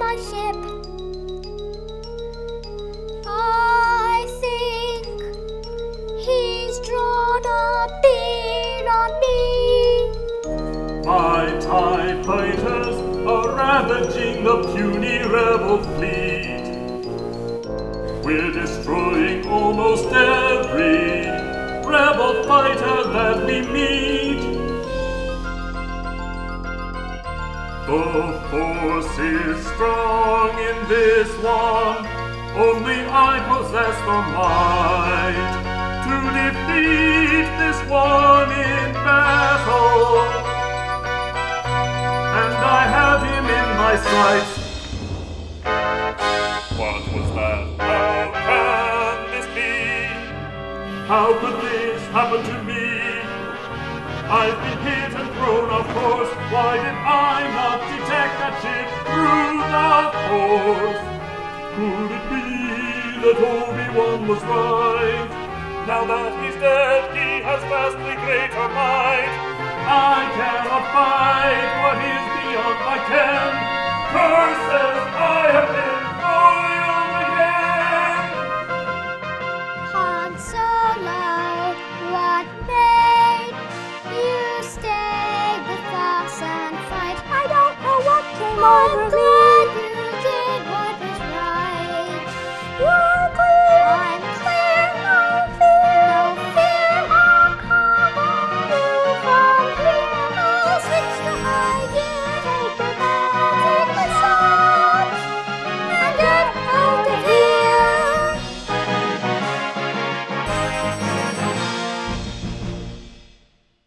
my ship. I think he's drawn a bead on me. My TIE fighters are ravaging the puny rebel fleet. We're destroying almost every rebel fighter that we meet. The force is strong in this one. Only I possess the might to defeat this one in battle. And I have him in my sights. What was that? How can this be? How could this happen to me? I've been hit and thrown off course. Why did I not detect that ship through the force? Could it be that Obi-Wan was right? Now that he's dead, he has vastly greater might. I cannot fight what is beyond my ken. Curses!